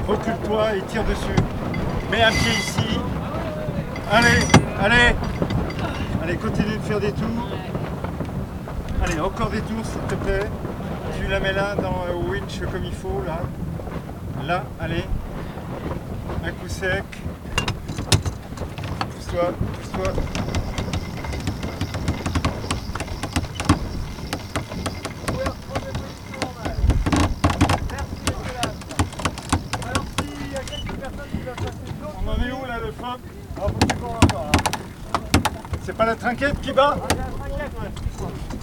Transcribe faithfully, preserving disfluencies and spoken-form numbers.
recule-toi et tire dessus. Mets un pied ici. Allez, allez. Allez, continue de faire des tours. Allez, encore des tours s'il te plaît. Tu la mets là dans le winch comme il faut, là. Là, allez. Un coup sec. Pousse-toi, pousse-toi. On en est où là, le frein? C'est pas la trinquette qui bat?